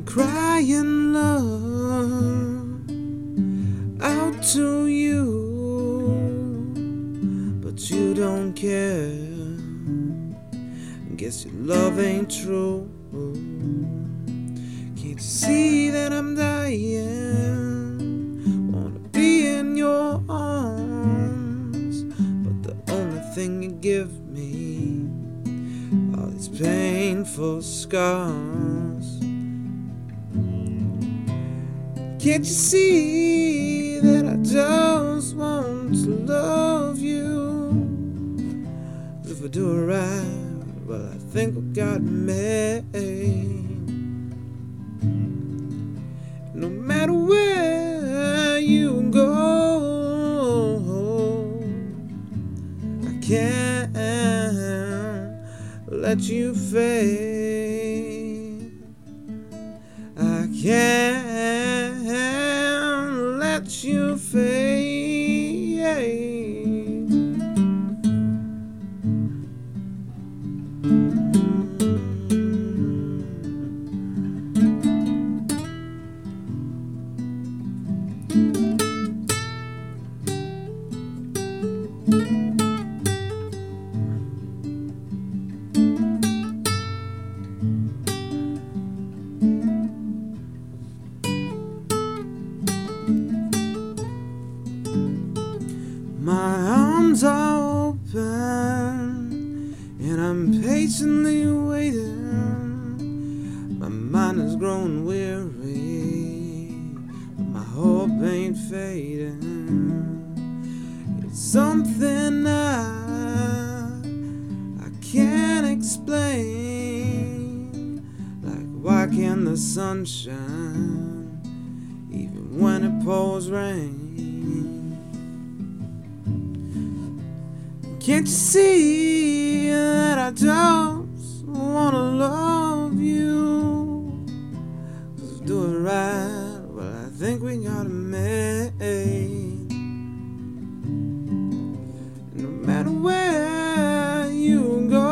crying love out to you, but you don't care. Guess your love ain't true. Can't you see that I'm dying? Wanna be in your arms, but the only thing you give me are these painful scars. Can't you see that I just want to love you? If I do it right, well, I think we got made. No matter where you go, I can't let you fade. I can't let you fade. My arms are open and I'm patiently waiting. My mind has grown weary, but my hope ain't fading. It's something I can't explain. Like, why can't the sun shine even when it pours rain? Can't you see that I just wanna love you? 'Cause if I do it right, well, I think we got it made. No matter where you go,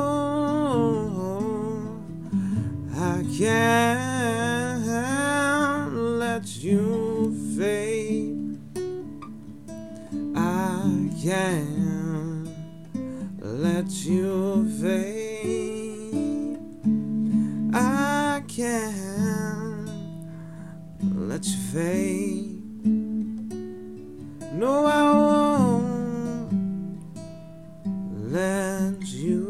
I can't let you fade. I can't let you fade. I can't let you fade. No, I won't let you